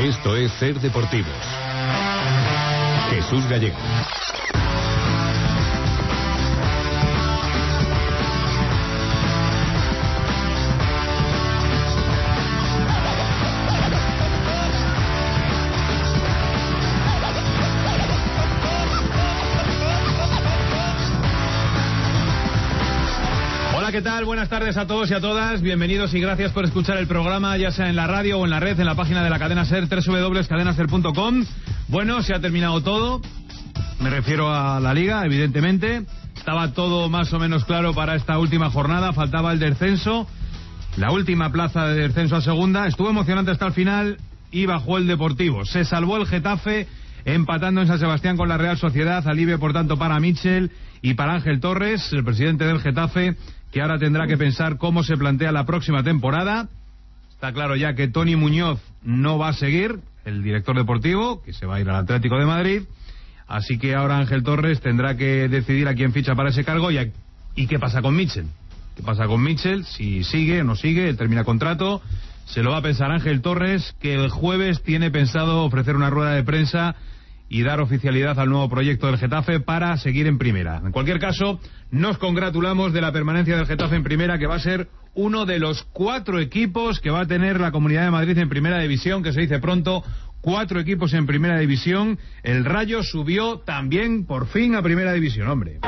Esto es Ser Deportivos. Jesús Gallego. ¿Qué tal? Buenas tardes a todos y a todas. Bienvenidos y gracias por escuchar el programa, ya sea en la radio o en la red, en la página de la cadena SER, www.cadenaser.com. Bueno, se ha terminado todo. Me refiero a la Liga, evidentemente. Estaba todo más o menos claro para esta última jornada. Faltaba el descenso, la última plaza de descenso a segunda. Estuvo emocionante hasta el final y bajó el Deportivo. Se salvó el Getafe empatando en San Sebastián con la Real Sociedad. Alivio, por tanto, para Mitchell y para Ángel Torres, el presidente del Getafe, que ahora tendrá que pensar cómo se plantea la próxima temporada. Está claro ya que Toni Muñoz no va a seguir, el director deportivo, que se va a ir al Atlético de Madrid. Así que ahora Ángel Torres tendrá que decidir a quién ficha para ese cargo y qué pasa con Mitchell. ¿Qué pasa con Mitchell? Si sigue o no sigue, termina contrato. Se lo va a pensar Ángel Torres, que el jueves tiene pensado ofrecer una rueda de prensa y dar oficialidad al nuevo proyecto del Getafe para seguir en primera. En cualquier caso, nos congratulamos de la permanencia del Getafe en primera, que va a ser uno de los 4 equipos que va a tener la Comunidad de Madrid en primera división, que se dice pronto, 4 equipos en primera división. El Rayo subió también por fin a primera división, hombre.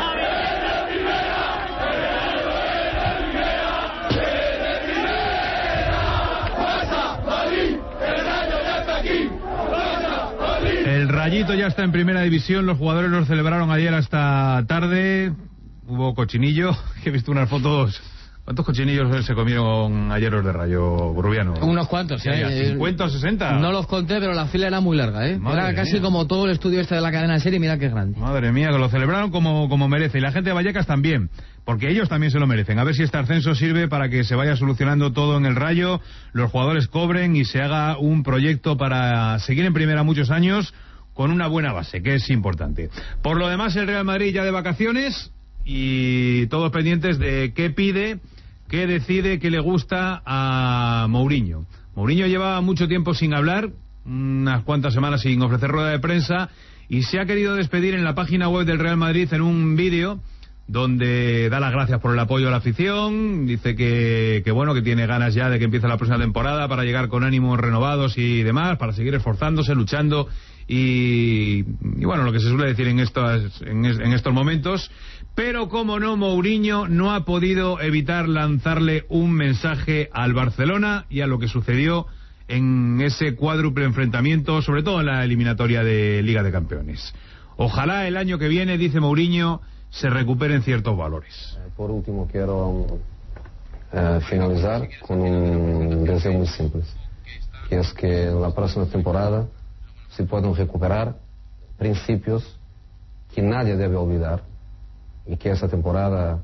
El Rayito ya está en primera división, los jugadores lo celebraron ayer hasta tarde, hubo cochinillo, he visto unas fotos. ¿Cuántos cochinillos se comieron ayer los de Rayo, Rubiano? Unos cuantos, ¿sí? ¿50 o 60? No los conté, pero la fila era muy larga, ¿eh? Madre era casi mía. como todo el estudio este de la cadena SER, y mira qué grande. Madre mía, que lo celebraron como merece, y la gente de Vallecas también, porque ellos también se lo merecen. A ver si este ascenso sirve para que se vaya solucionando todo en el Rayo, los jugadores cobren y se haga un proyecto para seguir en primera muchos años con una buena base, que es importante. Por lo demás, el Real Madrid ya de vacaciones y todos pendientes de qué pide, qué decide, qué le gusta a Mourinho. Mourinho llevaba mucho tiempo sin hablar, unas cuantas semanas sin ofrecer rueda de prensa, y se ha querido despedir en la página web del Real Madrid en un vídeo donde da las gracias por el apoyo a la afición, dice que bueno, que tiene ganas ya de que empiece la próxima temporada para llegar con ánimos renovados y demás, para seguir esforzándose, luchando y bueno, lo que se suele decir en estos momentos. Pero como no, Mourinho no ha podido evitar lanzarle un mensaje al Barcelona y a lo que sucedió en ese cuádruple enfrentamiento, sobre todo en la eliminatoria de Liga de Campeones. Ojalá el año que viene, dice Mourinho, se recuperen ciertos valores. Por último, quiero finalizar con un deseo muy simple, que es que en la próxima temporada se puedan recuperar principios que nadie debe olvidar, y que esa temporada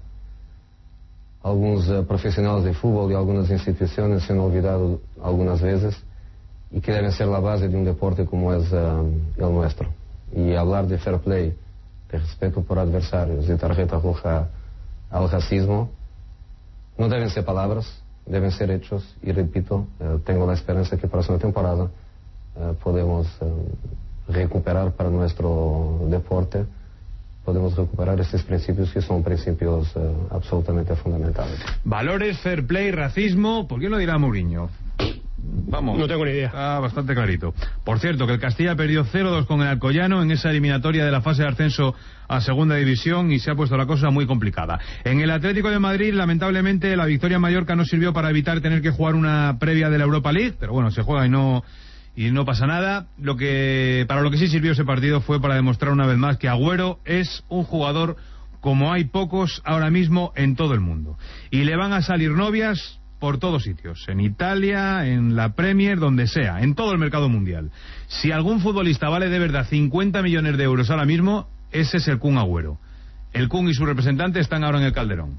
algunos profesionales de fútbol y algunas instituciones se han olvidado algunas veces, y que deben ser la base de un deporte como es el nuestro. Y hablar de fair play, de respeto por adversarios, de tarjeta roja al racismo, no deben ser palabras, deben ser hechos. Y repito, tengo la esperanza que la próxima temporada podemos recuperar para nuestro deporte, podemos recuperar estos principios que son principios absolutamente fundamentales. Valores, fair play, racismo, ¿por qué lo dirá Mourinho? Vamos, no tengo ni idea. Está bastante clarito. Por cierto, que el Castilla perdió 0-2 con el Alcoyano en esa eliminatoria de la fase de ascenso a segunda división, y se ha puesto la cosa muy complicada. En el Atlético de Madrid, lamentablemente, la victoria en Mallorca no sirvió para evitar tener que jugar una previa de la Europa League, pero bueno, se juega y no pasa nada. Para lo que sí sirvió ese partido fue para demostrar una vez más que Agüero es un jugador como hay pocos ahora mismo en todo el mundo. Y le van a salir novias por todos sitios, en Italia, en la Premier, donde sea, en todo el mercado mundial. Si algún futbolista vale de verdad 50 millones de euros ahora mismo, ese es el Kun Agüero. El Kun y su representante están ahora en el Calderón.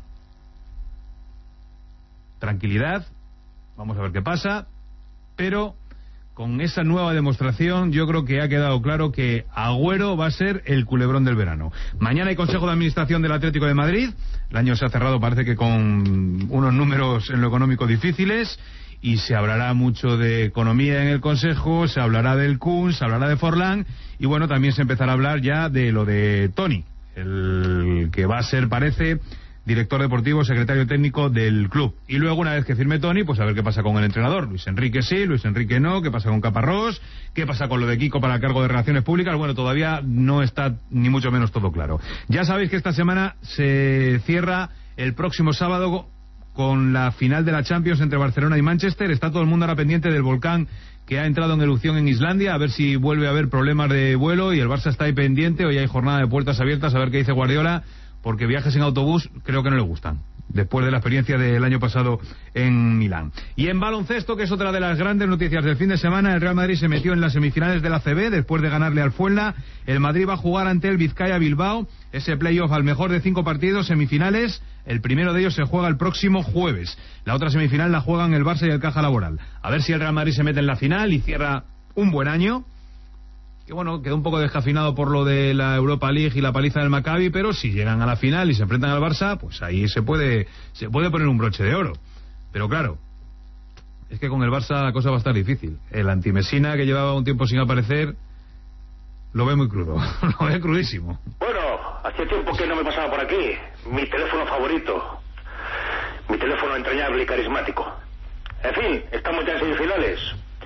Tranquilidad, vamos a ver qué pasa, pero con esa nueva demostración yo creo que ha quedado claro que Agüero va a ser el culebrón del verano. Mañana hay Consejo de Administración del Atlético de Madrid. El año se ha cerrado, parece que con unos números en lo económico difíciles, y se hablará mucho de economía en el Consejo, se hablará del Kun, se hablará de Forlán, y bueno, también se empezará a hablar ya de lo de Toni, el que va a ser, parece, director deportivo, secretario técnico del club. Y luego, una vez que firme Toni, pues a ver qué pasa con el entrenador. Luis Enrique sí, Luis Enrique no, qué pasa con Caparrós, qué pasa con lo de Kiko para el cargo de Relaciones Públicas. Bueno, todavía no está ni mucho menos todo claro. Ya sabéis que esta semana se cierra el próximo sábado con la final de la Champions entre Barcelona y Manchester. Está todo el mundo ahora pendiente del volcán que ha entrado en erupción en Islandia, a ver si vuelve a haber problemas de vuelo, y el Barça está ahí pendiente. Hoy hay jornada de puertas abiertas, a ver qué dice Guardiola, porque viajes en autobús creo que no le gustan, después de la experiencia del año pasado en Milán. Y en baloncesto, que es otra de las grandes noticias del fin de semana, el Real Madrid se metió en las semifinales de la ACB después de ganarle al Fuenla. El Madrid va a jugar ante el Vizcaya Bilbao, ese playoff al mejor de 5 partidos, semifinales. El primero de ellos se juega el próximo jueves. La otra semifinal la juegan el Barça y el Caja Laboral. A ver si el Real Madrid se mete en la final y cierra un buen año, que bueno, quedó un poco descafinado por lo de la Europa League y la paliza del Maccabi, pero si llegan a la final y se enfrentan al Barça, pues ahí se puede poner un broche de oro. Pero claro, es que con el Barça la cosa va a estar difícil. El anti-Messina, que llevaba un tiempo sin aparecer, lo ve muy crudo, lo ve crudísimo. Bueno, hacía tiempo que no me pasaba por aquí. Mi teléfono favorito, mi teléfono entrañable y carismático. En fin, estamos ya en semifinales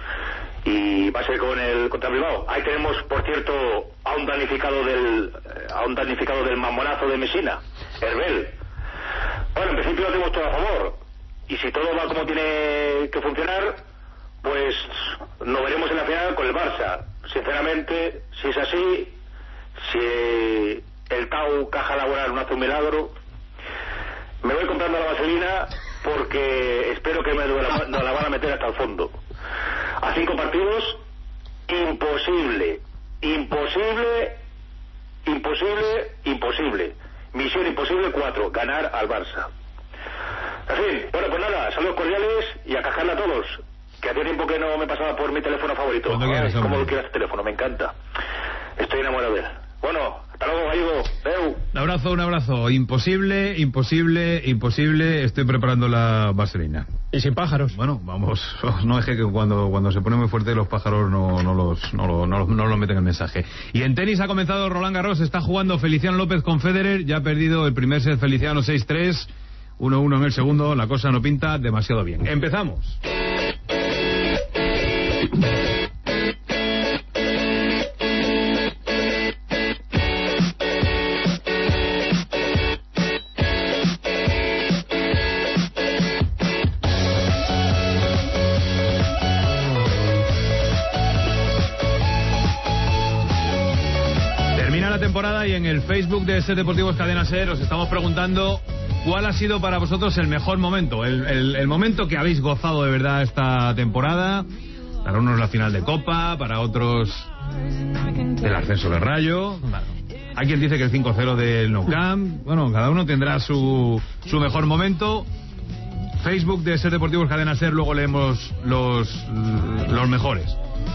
y va a ser contra Bilbao. Ahí tenemos, por cierto, a un damnificado del mamonazo de Messina, Herbel. Bueno, en principio lo tenemos todo a favor, y si todo va como tiene que funcionar, pues nos veremos en la final con el Barça. Sinceramente, si es así, si el Tau Caja Laboral no hace un milagro, me voy comprando la vaselina, porque espero que nos la van a meter hasta el fondo. A 5 partidos, imposible. Misión imposible 4, ganar al Barça. En fin, bueno, pues nada, saludos cordiales y a cajarla a todos, que hacía tiempo que no me pasaba por mi teléfono favorito. Como lo quiero este teléfono, me encanta. Estoy enamorado de él. Bueno, hasta luego, Gallego. Un abrazo. Imposible. Estoy preparando la vaselina. Y sin pájaros. Bueno, vamos. No es que cuando se pone muy fuerte los pájaros no los meten en el mensaje. Y en tenis ha comenzado Roland Garros. Está jugando Feliciano López con Federer. Ya ha perdido el primer set Feliciano 6-3. 1-1 en el segundo. La cosa no pinta demasiado bien. Empezamos. Temporada, y en el Facebook de Ser Deportivos Cadena Ser os estamos preguntando cuál ha sido para vosotros el mejor momento, el momento que habéis gozado de verdad esta temporada. Para unos la final de Copa, para otros el ascenso del Rayo. Hay quien dice que el 5-0 del Nou Camp. Bueno, cada uno tendrá su mejor momento. Facebook de Ser Deportivos Cadena Ser, luego leemos los mejores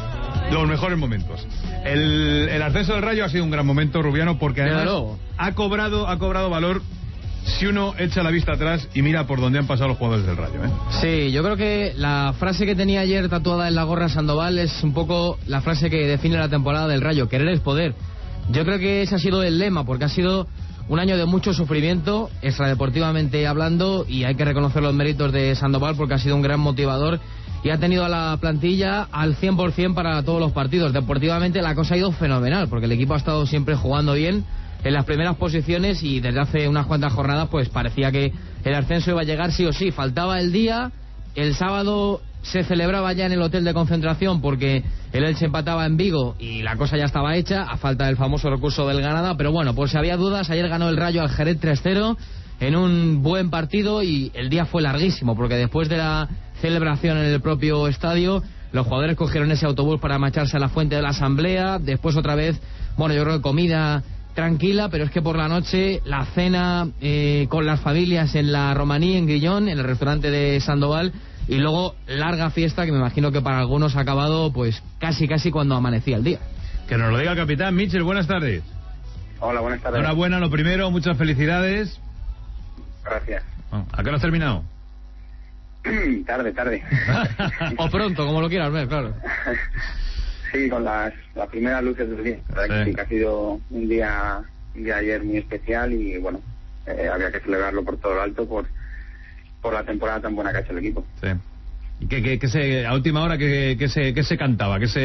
momentos. El ascenso del Rayo ha sido un gran momento, Rubiano, porque además ha cobrado valor si uno echa la vista atrás y mira por dónde han pasado los jugadores del Rayo, ¿eh? Sí, yo creo que la frase que tenía ayer tatuada en la gorra Sandoval es un poco la frase que define la temporada del Rayo: querer es poder. Yo creo que ese ha sido el lema, porque ha sido un año de mucho sufrimiento, extradeportivamente hablando, y hay que reconocer los méritos de Sandoval porque ha sido un gran motivador y ha tenido a la plantilla al 100% para todos los partidos. Deportivamente la cosa ha ido fenomenal, porque el equipo ha estado siempre jugando bien en las primeras posiciones, y desde hace unas cuantas jornadas pues parecía que el ascenso iba a llegar sí o sí. Faltaba el día, el sábado se celebraba ya en el hotel de concentración porque el Elche empataba en Vigo y la cosa ya estaba hecha, a falta del famoso recurso del Granada, pero bueno, por si había dudas, ayer ganó el Rayo al Jerez 3-0 en un buen partido, y el día fue larguísimo porque después de la celebración en el propio estadio, los jugadores cogieron ese autobús para marcharse a la Fuente de la Asamblea, después otra vez, bueno, yo creo que comida tranquila, pero es que por la noche la cena con las familias en la Romaní, en Grillón, en el restaurante de Sandoval, y luego larga fiesta que me imagino que para algunos ha acabado pues casi cuando amanecía el día. Que nos lo diga el capitán. Mitchell, buenas tardes. Hola, buenas tardes. Enhorabuena, lo primero, muchas felicidades. Gracias. ¿A qué hora has terminado? Tarde. O pronto, como lo quieras ver, claro. Sí, con las primeras luces del día. La verdad que sí, que ha sido un día ayer muy especial y bueno, había que celebrarlo por todo lo alto por la temporada tan buena que ha hecho el equipo. Sí. ¿Y a última hora qué se cantaba? ¿O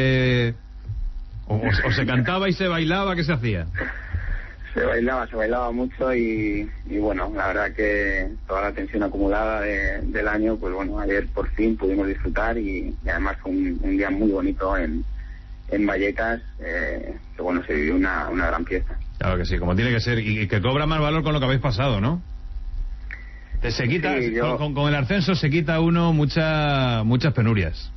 se cantaba y se bailaba? ¿Qué se hacía? Se bailaba mucho y bueno, la verdad que toda la tensión acumulada del año, pues bueno, ayer por fin pudimos disfrutar y además fue un día muy bonito en Vallecas, que bueno, se vivió una gran fiesta. Claro que sí, como tiene que ser, y que cobra más valor con lo que habéis pasado, ¿no? Se quita, sí, con el ascenso se quita uno muchas penurias.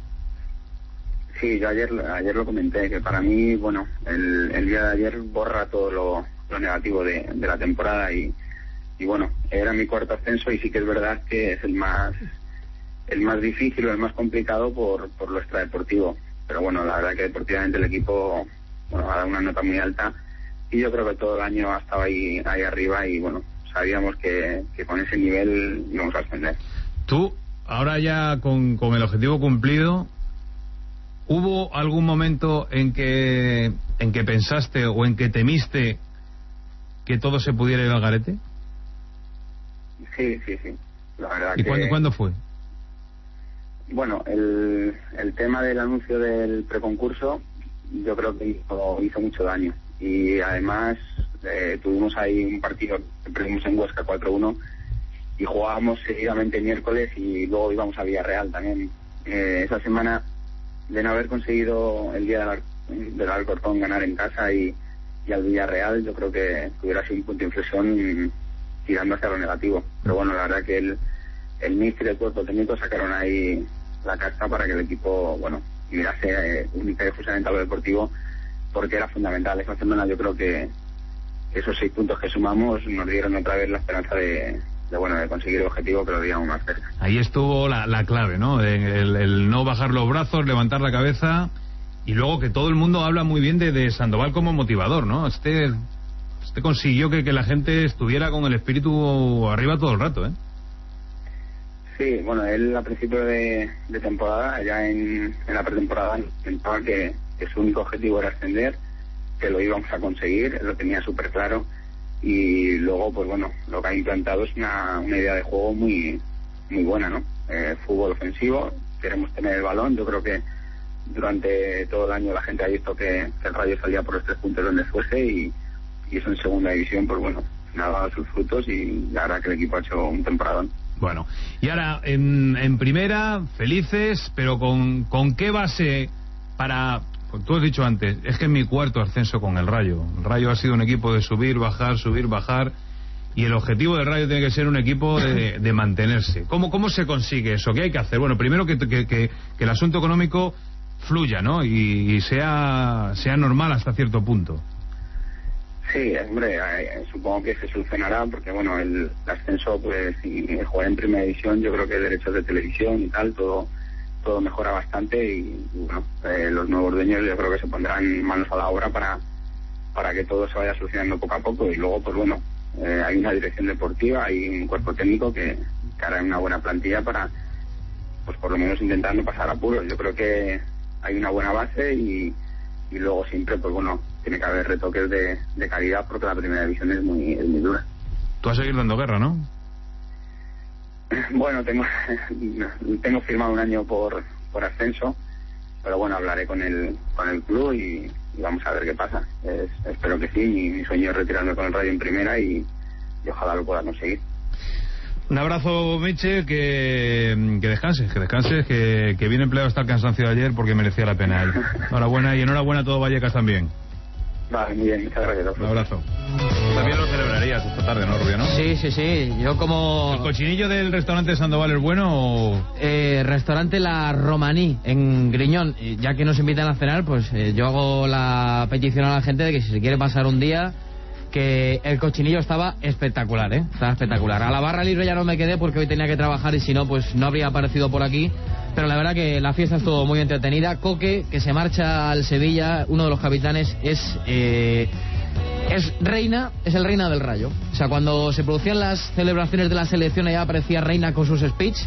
Sí, yo ayer lo comenté, que para mí, bueno, el día de ayer borra todo lo negativo de la temporada y bueno, era mi cuarto ascenso y sí que es verdad que es el más difícil o el más complicado por lo extradeportivo, pero bueno, la verdad que deportivamente el equipo, bueno, ha dado una nota muy alta y yo creo que todo el año ha estado ahí arriba y bueno, sabíamos que con ese nivel íbamos a ascender. Tú, ahora ya con el objetivo cumplido, ¿hubo algún momento en que pensaste o en que temiste que todo se pudiera ir al garete? Sí. La verdad. ¿Y cuándo fue? Bueno, el tema del anuncio del preconcurso yo creo que hizo mucho daño. Y además tuvimos ahí un partido que perdimos en Huesca 4-1 y jugábamos seguidamente miércoles y luego íbamos a Villarreal también. Esa semana, de no haber conseguido el día del Alcorcón ganar en casa y al Villarreal, yo creo que hubiera sido un punto de inflexión tirando hacia lo negativo. Pero bueno, la verdad que el míster y el cuerpo técnico sacaron ahí la casta para que el equipo, bueno, mirase única y exclusivamente a lo deportivo, porque era fundamental. Esa semana yo creo que esos 6 puntos que sumamos nos dieron otra vez la esperanza de conseguir el objetivo, pero digamos más cerca. Ahí estuvo la clave, ¿no? El no bajar los brazos, levantar la cabeza. Y luego que todo el mundo habla muy bien de Sandoval como motivador, ¿no? Este consiguió que la gente estuviera con el espíritu arriba todo el rato, ¿eh? Sí, bueno, él a principio de temporada, ya en la pretemporada, pensaba que su único objetivo era ascender, que lo íbamos a conseguir, él lo tenía súper claro, y luego, pues bueno, lo que ha implantado es una idea de juego muy buena, ¿no? Fútbol ofensivo, queremos tener el balón, yo creo que durante todo el año la gente ha visto que el Rayo salía por los 3 puntos donde fuese y eso en segunda división, pues bueno, ha dado sus frutos y la verdad que el equipo ha hecho un temporadón. Bueno, y ahora en primera, felices, pero ¿con qué base para...? Pues tú has dicho antes, es que es mi cuarto ascenso con el Rayo. El Rayo ha sido un equipo de subir, bajar, y el objetivo del Rayo tiene que ser un equipo de mantenerse. ¿Cómo se consigue eso? ¿Qué hay que hacer? Bueno, primero que el asunto económico fluya, ¿no? Y sea normal hasta cierto punto. Sí, hombre, supongo que se solucionará porque, bueno, el ascenso, pues, y jugar en primera división, yo creo que derechos de televisión y tal, todo mejora bastante y bueno, los nuevos dueños yo creo que se pondrán manos a la obra para que todo se vaya solucionando poco a poco y luego, pues bueno, hay una dirección deportiva, hay un cuerpo técnico que hará una buena plantilla para, pues por lo menos intentar no pasar apuros. Yo creo que hay una buena base y luego siempre, pues bueno, tiene que haber retoques de calidad porque la primera división es muy dura. Tú vas a seguir dando guerra, ¿no? Bueno, tengo firmado un año por ascenso, pero bueno, hablaré con el club y vamos a ver qué pasa. Espero que sí, mi sueño es retirarme con el Rayo en primera y ojalá lo pueda conseguir. Un abrazo, Miche, que descanses, que bien empleado está el cansancio de ayer porque merecía la pena. Enhorabuena y enhorabuena a todo Vallecas también. Vale, muy bien, muchas gracias. Un abrazo. También lo celebrarías esta tarde, ¿no, Rubio? ¿No? Sí, yo como... ¿El cochinillo del restaurante Sandoval es bueno o...? Restaurante La Romaní, en Griñón. Ya que nos invitan a cenar, pues yo hago la petición a la gente de que si se quiere pasar un día, que el cochinillo estaba espectacular, ¿eh? Estaba espectacular. A la barra libre ya no me quedé porque hoy tenía que trabajar y si no, pues no habría aparecido por aquí. Pero la verdad que la fiesta estuvo muy entretenida. Coque, que se marcha al Sevilla, uno de los capitanes, es el reina del Rayo. O sea, cuando se producían las celebraciones de la selección, ella aparecía reina con sus speech.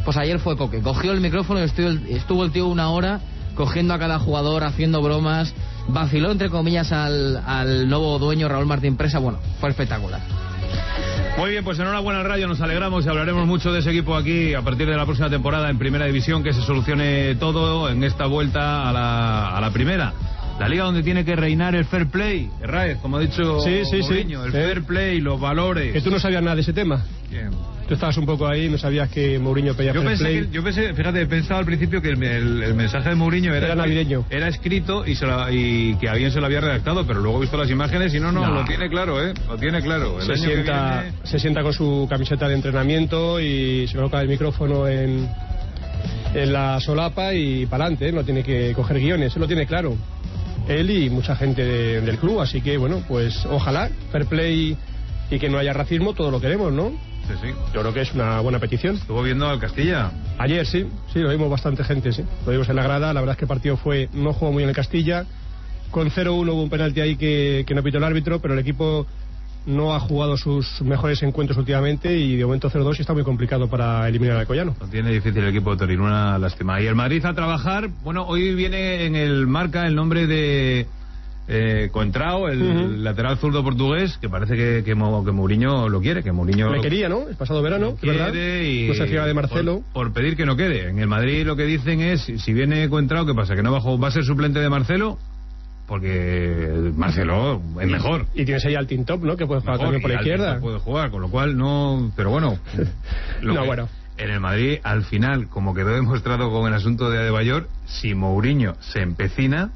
Pues ayer fue Coque, cogió el micrófono y estuvo el tío 1 hora cogiendo a cada jugador, haciendo bromas, vaciló entre comillas al nuevo dueño Raúl Martín Presa. Bueno, fue espectacular. Muy bien, pues enhorabuena al Rayo, nos alegramos y hablaremos mucho de ese equipo aquí a partir de la próxima temporada en Primera División, que se solucione todo en esta vuelta a la primera. La liga donde tiene que reinar el fair play, Raez, como ha dicho Mourinho, el fair play, los valores. Que tú no sabías nada de ese tema. Bien. Tú estabas un poco ahí, no sabías que Mourinho pedía fair play. Yo pensé, fíjate, pensaba al principio que el mensaje de Mourinho era navideño. Era escrito y que alguien se lo había redactado, pero luego he visto las imágenes y no, lo tiene claro, lo tiene claro. Se sienta con su camiseta de entrenamiento y se coloca el micrófono en la solapa y para adelante, no tiene que coger guiones, él lo tiene claro. Él y mucha gente del club, así que bueno, pues ojalá, fair play y que no haya racismo, todo lo queremos, ¿no? Sí. Yo creo que es una buena petición. ¿Estuvo viendo al Castilla? Ayer sí, lo vimos bastante gente, sí. Lo vimos en la grada, la verdad es que el partido no jugó muy bien el Castilla. Con 0-1 hubo un penalti ahí que no pitó el árbitro, pero el equipo no ha jugado sus mejores encuentros últimamente y de momento 0-2 y está muy complicado para eliminar al Alcoyano. Lo tiene difícil el equipo de Torino, una lástima. Y el Madrid a trabajar, bueno, hoy viene en el Marca el nombre de Contrao, el lateral zurdo portugués, que parece que Mourinho lo quiere, que Mourinho le quería, ¿no? El pasado verano, ¿verdad? Y no se fiaba de Marcelo. Por pedir que no quede. En el Madrid lo que dicen es, si viene Contrao, ¿qué pasa? ¿Que no va a ser suplente de Marcelo? Porque Marcelo es mejor. Y tienes ahí al Team Top, ¿no? Que puede jugar también por la izquierda. Puede jugar, con lo cual no... Pero bueno... bueno. En el Madrid, al final, como quedó demostrado con el asunto de Adebayor, si Mourinho se empecina...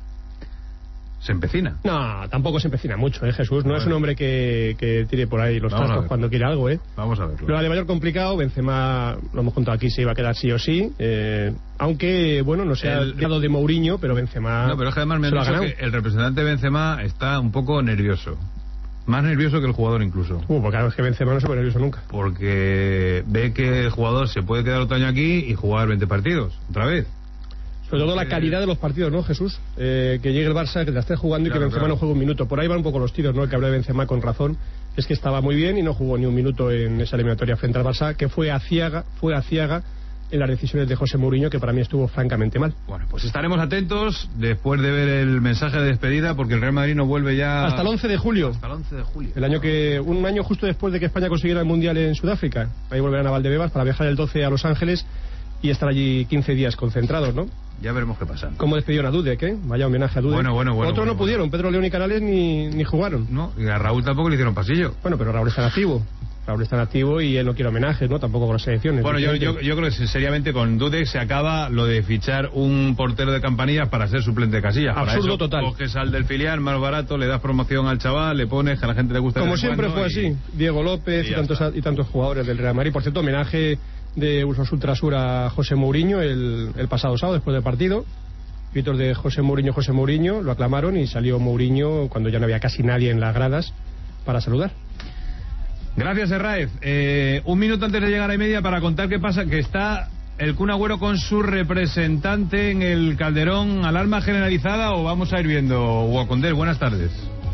No, tampoco se empecina mucho, Jesús. No es un hombre que tire por ahí los trastos cuando quiere algo, Vamos a verlo. Lo de Adebayor complicado, Benzema, lo hemos contado aquí, se iba a quedar sí o sí. Aunque, bueno, no se ha dado de Mourinho, pero Benzema... No, pero es que además me han dicho que el representante de Benzema está un poco nervioso. Más nervioso que el jugador incluso. Porque claro, es que Benzema no se pone nervioso nunca. Porque ve que el jugador se puede quedar otro año aquí y jugar 20 partidos, otra vez. Sobre todo la calidad de los partidos, ¿no, Jesús? Que llegue el Barça, que la esté jugando y que Benzema no juegue un minuto. Por ahí van un poco los tiros, ¿no? El que habló de Benzema con razón es que estaba muy bien y no jugó ni un minuto en esa eliminatoria frente al Barça, que fue aciaga en las decisiones de José Mourinho, que para mí estuvo francamente mal. Bueno, pues estaremos atentos después de ver el mensaje de despedida, porque el Real Madrid no vuelve ya... Hasta el 11 de julio. Hasta el 11 de julio. Un año justo después de que España consiguiera el Mundial en Sudáfrica. Ahí volverán a Valdebebas para viajar el 12 a Los Ángeles y estar allí 15 días concentrados, ¿no? Ya veremos qué pasa. ¿Cómo despidieron a Dudek, Vaya homenaje a Dudek. Bueno. Otros no pudieron, Pedro León y Canales ni jugaron. No, y a Raúl tampoco le hicieron pasillo. Bueno, pero Raúl está en activo y él no quiere homenajes, ¿no? Tampoco con las selecciones. Bueno, yo creo que seriamente con Dudek se acaba lo de fichar un portero de Campanillas para ser suplente de Casillas. Absurdo total. Coges al del filial más barato, le das promoción al chaval, le pones que a la gente le gusta. Como siempre fue así. Diego López y tantos jugadores del Real Madrid. Por cierto, homenaje de Ursos Ultrasur a José Mourinho el pasado sábado después del partido. Gritos de José Mourinho, lo aclamaron y salió Mourinho cuando ya no había casi nadie en las gradas para saludar. Gracias, Herráez. Un minuto antes de llegar a media para contar qué pasa, que está el Kun Agüero con su representante en el Calderón. ¿Alarma generalizada o vamos a ir viendo? Hugo Condés, buenas tardes.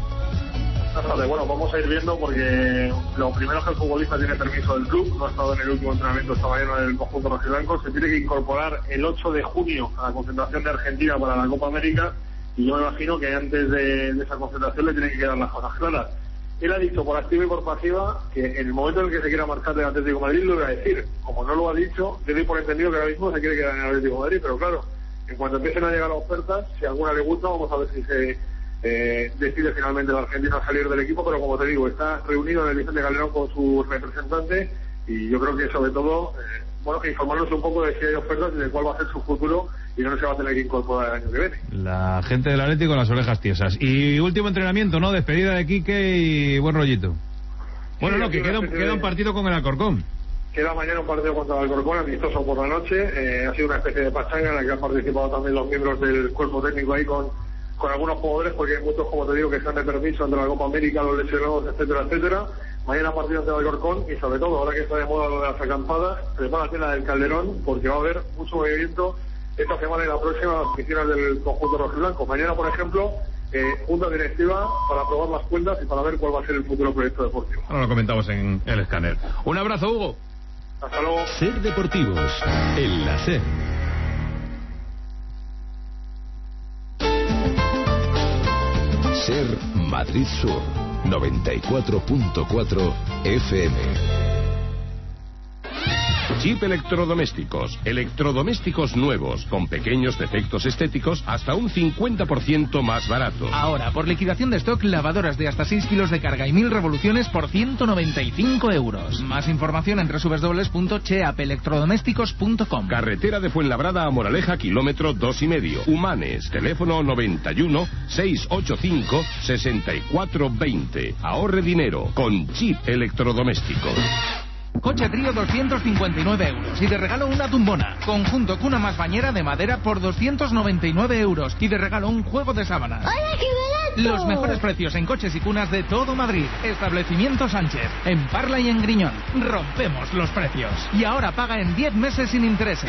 Bueno, vamos a ir viendo porque lo primero es que el futbolista tiene permiso del club, no ha estado en el último entrenamiento esta mañana del conjunto rojiblanco, se tiene que incorporar el 8 de junio a la concentración de Argentina para la Copa América y yo me imagino que antes de esa concentración le tienen que quedar las cosas claras. Él ha dicho por activa y por pasiva que en el momento en el que se quiera marchar del Atlético de Madrid lo iba a decir. Como no lo ha dicho, yo doy por entendido que ahora mismo se quiere quedar en el Atlético de Madrid, pero claro, en cuanto empiecen a llegar ofertas, si alguna le gusta, vamos a ver si se decide finalmente el argentino salir del equipo, pero como te digo, está reunido en el Vicente Calderón con su representante y yo creo que sobre todo, que informarnos un poco de si hay ofertas y de cuál va a ser su futuro y no se va a tener que incorporar el año que viene. La gente del Atlético con las orejas tiesas. Y último entrenamiento, ¿no? Despedida de Quique y buen rollito. Bueno, que queda un partido con el Alcorcón. Queda mañana un partido contra el Alcorcón, amistoso por la noche. Ha sido una especie de pachanga en la que han participado también los miembros del cuerpo técnico ahí con algunos jugadores, porque hay muchos, como te digo, que están de permiso ante la Copa América, los lesionados, etcétera. Mañana partido ante el Alcorcón y sobre todo, ahora que está de moda lo de las acampadas, prepárate la del Calderón, porque va a haber mucho movimiento esta semana y la próxima en las oficinas del conjunto rojiblanco. Mañana, por ejemplo, junta directiva para aprobar las cuentas y para ver cuál va a ser el futuro proyecto deportivo. Ahora lo comentamos en el escáner. Un abrazo, Hugo. Hasta luego. Ser Deportivos, en la SER. SER Madrid Sur, 94.4 FM. Chip Electrodomésticos. Electrodomésticos nuevos, con pequeños defectos estéticos, hasta un 50% más barato. Ahora, por liquidación de stock, lavadoras de hasta 6 kilos de carga y 1000 revoluciones por 195 euros. Más información en www.cheapelectrodomésticos.com. Carretera de Fuenlabrada a Moraleja, kilómetro 2,5. Humanes, teléfono 91 685 6420. Ahorre dinero con Chip Electrodomésticos. Coche Trío 259 euros y de regalo una tumbona. Conjunto cuna más bañera de madera por 299 euros y de regalo un juego de sábanas. ¡Hola, qué barato! Los mejores precios en coches y cunas de todo Madrid. Establecimiento Sánchez, en Parla y en Griñón. Rompemos los precios. Y ahora paga en 10 meses sin intereses.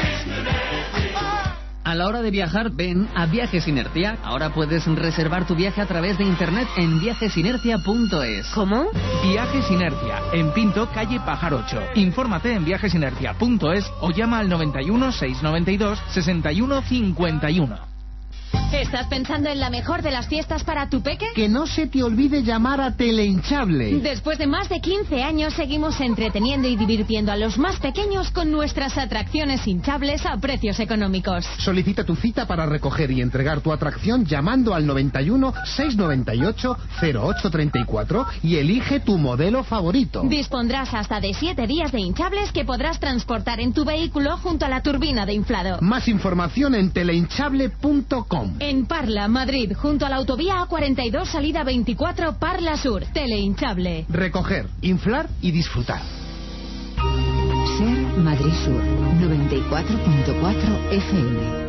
A la hora de viajar, ven a Viajes Inercia. Ahora puedes reservar tu viaje a través de internet en viajesinercia.es. ¿Cómo? Viajes Inercia, en Pinto, calle Pajar 8. Infórmate en viajesinercia.es o llama al 91 692 61 51. ¿Estás pensando en la mejor de las fiestas para tu peque? Que no se te olvide llamar a Telehinchable. Después de más de 15 años seguimos entreteniendo y divirtiendo a los más pequeños con nuestras atracciones hinchables a precios económicos. Solicita tu cita para recoger y entregar tu atracción llamando al 91 698 0834 y elige tu modelo favorito. Dispondrás hasta de 7 días de hinchables que podrás transportar en tu vehículo junto a la turbina de inflado. Más información en telehinchable.com. En Parla, Madrid, junto a la autovía A42, salida 24, Parla Sur. Telehinchable. Recoger, inflar y disfrutar. SER Madrid Sur, 94.4 FM.